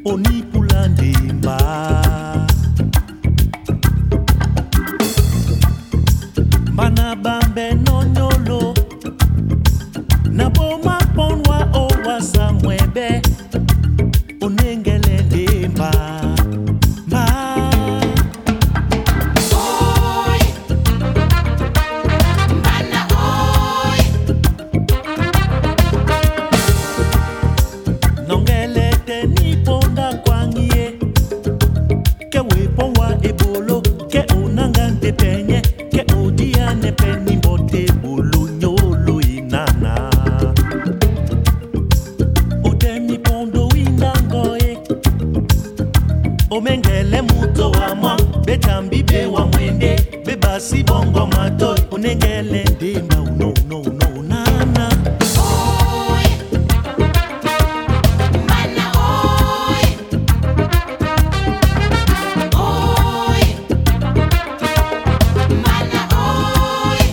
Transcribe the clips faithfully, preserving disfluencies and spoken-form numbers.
onipula ndemba Mana bambe nonyolo Na boma ponwa owa samwebe Onengele ndemba Ma Oi Mana oi Nongele teni ponda kwangie Ke wepo wa ebolo Ke unangante penye Ke odia ne peni bote bulu nyolo inana Odemi pondo inangoe Omengele muto wa mwa Betambi be wa mwende Bebasi bongo matoi Onengele ndemba uno uno uno nana Oi Mana oi Oi Mana oi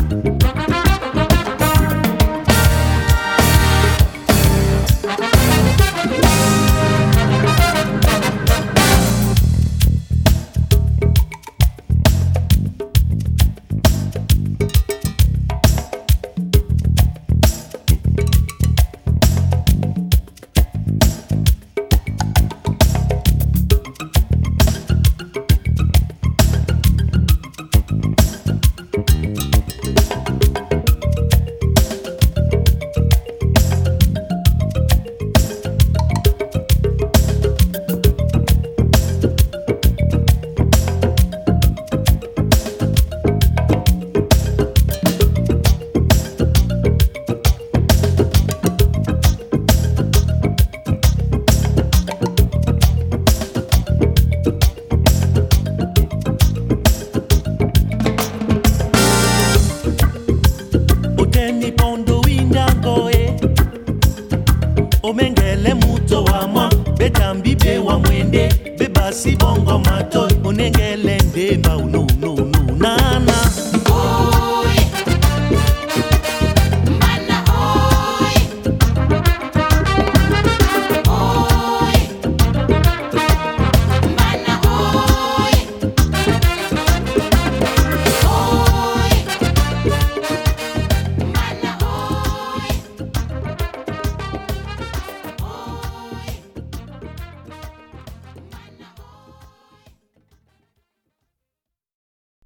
Oteni pondo indangoe Omengele muto wa mwa Betambi be wa mwende Bebasi bongo matoi Onengele ndemba uno